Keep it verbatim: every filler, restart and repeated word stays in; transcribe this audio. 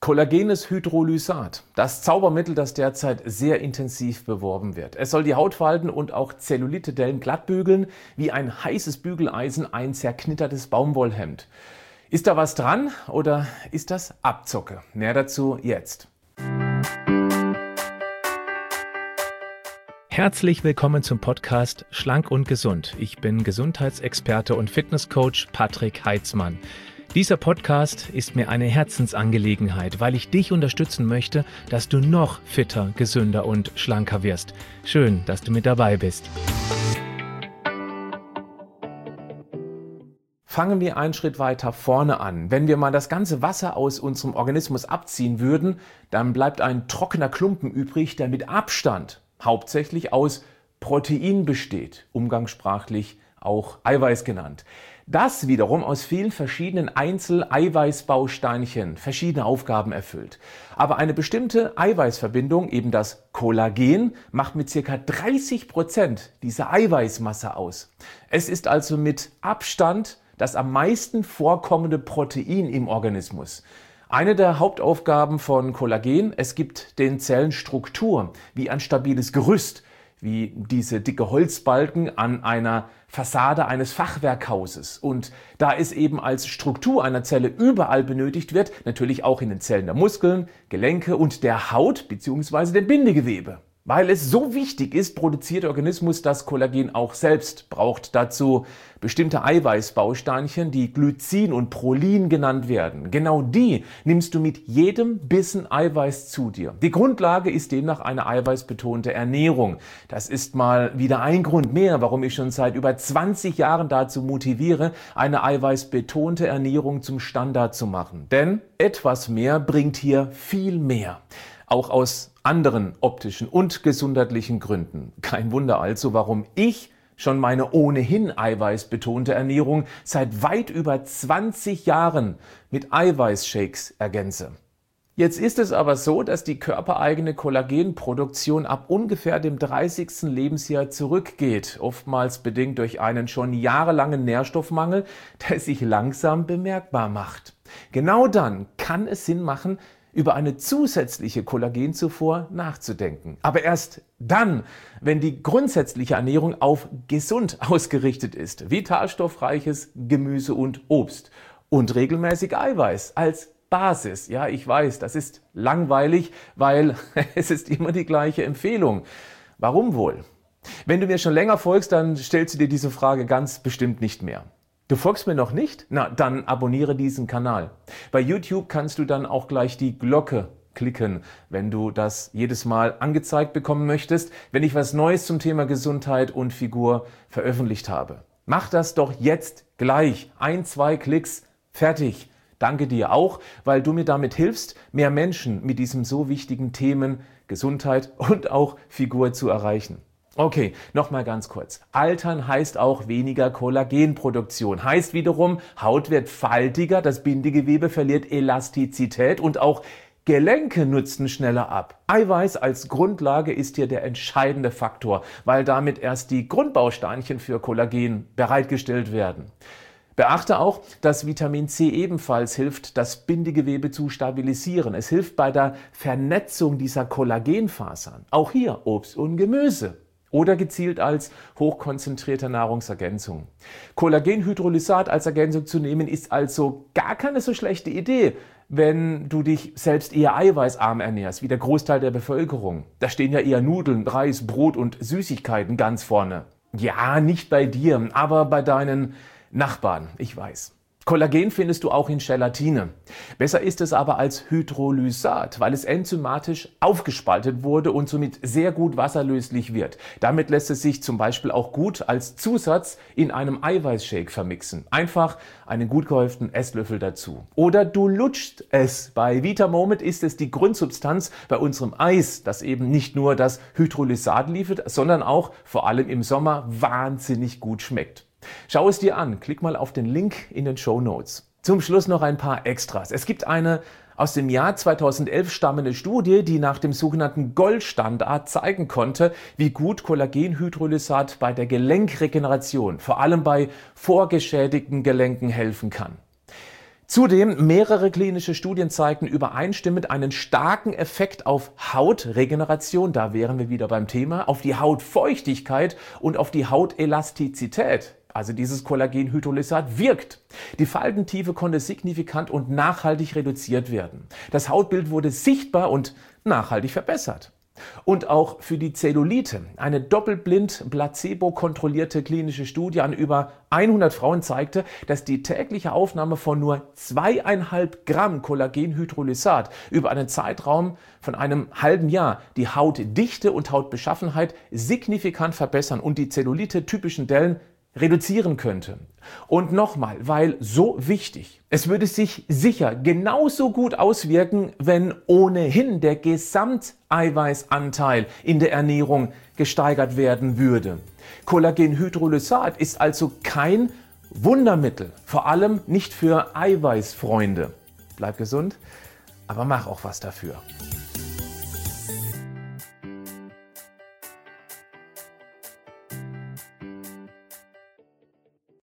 Kollagenes Hydrolysat, das Zaubermittel, das derzeit sehr intensiv beworben wird. Es soll die Hautfalten und auch Zellulitedellen glattbügeln, wie ein heißes Bügeleisen ein zerknittertes Baumwollhemd. Ist da was dran oder ist das Abzocke? Mehr dazu jetzt. Herzlich willkommen zum Podcast Schlank und Gesund. Ich bin Gesundheitsexperte und Fitnesscoach Patrick Heitzmann. Dieser Podcast ist mir eine Herzensangelegenheit, weil ich dich unterstützen möchte, dass du noch fitter, gesünder und schlanker wirst. Schön, dass du mit dabei bist. Fangen wir einen Schritt weiter vorne an. Wenn wir mal das ganze Wasser aus unserem Organismus abziehen würden, dann bleibt ein trockener Klumpen übrig, der mit Abstand hauptsächlich aus Protein besteht, umgangssprachlich auch Eiweiß genannt. Das wiederum aus vielen verschiedenen Einzel-Eiweißbausteinchen verschiedene Aufgaben erfüllt. Aber eine bestimmte Eiweißverbindung, eben das Kollagen, macht mit ca. dreißig Prozent dieser Eiweißmasse aus. Es ist also mit Abstand das am meisten vorkommende Protein im Organismus. Eine der Hauptaufgaben von Kollagen: es gibt den Zellen Struktur, wie ein stabiles Gerüst, wie diese dicke Holzbalken an einer Fassade eines Fachwerkhauses. Und da es eben als Struktur einer Zelle überall benötigt wird, natürlich auch in den Zellen der Muskeln, Gelenke und der Haut bzw. dem Bindegewebe. Weil es so wichtig ist, produziert der Organismus das Kollagen auch selbst, braucht dazu bestimmte Eiweißbausteinchen, die Glycin und Prolin genannt werden. Genau die nimmst du mit jedem Bissen Eiweiß zu dir. Die Grundlage ist demnach eine eiweißbetonte Ernährung. Das ist mal wieder ein Grund mehr, warum ich schon seit über zwanzig Jahren dazu motiviere, eine eiweißbetonte Ernährung zum Standard zu machen. Denn etwas mehr bringt hier viel mehr. Auch aus anderen optischen und gesundheitlichen Gründen. Kein Wunder also, warum ich schon meine ohnehin eiweißbetonte Ernährung seit weit über zwanzig Jahren mit Eiweißshakes ergänze. Jetzt ist es aber so, dass die körpereigene Kollagenproduktion ab ungefähr dem dreißigsten Lebensjahr zurückgeht, oftmals bedingt durch einen schon jahrelangen Nährstoffmangel, der sich langsam bemerkbar macht. Genau dann kann es Sinn machen, über eine zusätzliche Kollagenzufuhr nachzudenken. Aber erst dann, wenn die grundsätzliche Ernährung auf gesund ausgerichtet ist, vitalstoffreiches Gemüse und Obst und regelmäßig Eiweiß als Basis. Ja, ich weiß, das ist langweilig, weil es ist immer die gleiche Empfehlung. Warum wohl? Wenn du mir schon länger folgst, dann stellst du dir diese Frage ganz bestimmt nicht mehr. Du folgst mir noch nicht? Na, dann abonniere diesen Kanal. Bei YouTube kannst du dann auch gleich die Glocke klicken, wenn du das jedes Mal angezeigt bekommen möchtest, wenn ich was Neues zum Thema Gesundheit und Figur veröffentlicht habe. Mach das doch jetzt gleich. Ein, zwei Klicks, fertig. Danke dir auch, weil du mir damit hilfst, mehr Menschen mit diesem so wichtigen Themen Gesundheit und auch Figur zu erreichen. Okay, nochmal ganz kurz. Altern heißt auch weniger Kollagenproduktion. Heißt wiederum, Haut wird faltiger, das Bindegewebe verliert Elastizität und auch Gelenke nutzen schneller ab. Eiweiß als Grundlage ist hier der entscheidende Faktor, weil damit erst die Grundbausteinchen für Kollagen bereitgestellt werden. Beachte auch, dass Vitamin C ebenfalls hilft, das Bindegewebe zu stabilisieren. Es hilft bei der Vernetzung dieser Kollagenfasern. Auch hier Obst und Gemüse. Oder gezielt als hochkonzentrierte Nahrungsergänzung. Kollagenhydrolysat als Ergänzung zu nehmen ist also gar keine so schlechte Idee, wenn du dich selbst eher eiweißarm ernährst, wie der Großteil der Bevölkerung. Da stehen ja eher Nudeln, Reis, Brot und Süßigkeiten ganz vorne. Ja, nicht bei dir, aber bei deinen Nachbarn, ich weiß. Kollagen findest du auch in Gelatine. Besser ist es aber als Hydrolysat, weil es enzymatisch aufgespaltet wurde und somit sehr gut wasserlöslich wird. Damit lässt es sich zum Beispiel auch gut als Zusatz in einem Eiweißshake vermixen. Einfach einen gut gehäuften Esslöffel dazu. Oder du lutschst es. Bei Vitamoment ist es die Grundsubstanz bei unserem Eis, das eben nicht nur das Hydrolysat liefert, sondern auch vor allem im Sommer wahnsinnig gut schmeckt. Schau es dir an, klick mal auf den Link in den Shownotes. Zum Schluss noch ein paar Extras. Es gibt eine aus dem Jahr zweitausendelf stammende Studie, die nach dem sogenannten Goldstandard zeigen konnte, wie gut Kollagenhydrolysat bei der Gelenkregeneration, vor allem bei vorgeschädigten Gelenken, helfen kann. Zudem mehrere klinische Studien zeigten übereinstimmend einen starken Effekt auf Hautregeneration, da wären wir wieder beim Thema, auf die Hautfeuchtigkeit und auf die Hautelastizität. Also dieses Kollagenhydrolysat wirkt. Die Faltentiefe konnte signifikant und nachhaltig reduziert werden. Das Hautbild wurde sichtbar und nachhaltig verbessert. Und auch für die Zellulite. Eine doppelblind placebo-kontrollierte klinische Studie an über hundert Frauen zeigte, dass die tägliche Aufnahme von nur zweieinhalb Gramm Kollagenhydrolysat über einen Zeitraum von einem halben Jahr die Hautdichte und Hautbeschaffenheit signifikant verbessern und die Zellulite-typischen Dellen reduzieren könnte. Und nochmal, weil so wichtig, es würde sich sicher genauso gut auswirken, wenn ohnehin der Gesamteiweißanteil in der Ernährung gesteigert werden würde. Kollagenhydrolysat ist also kein Wundermittel, vor allem nicht für Eiweißfreunde. Bleib gesund, aber mach auch was dafür.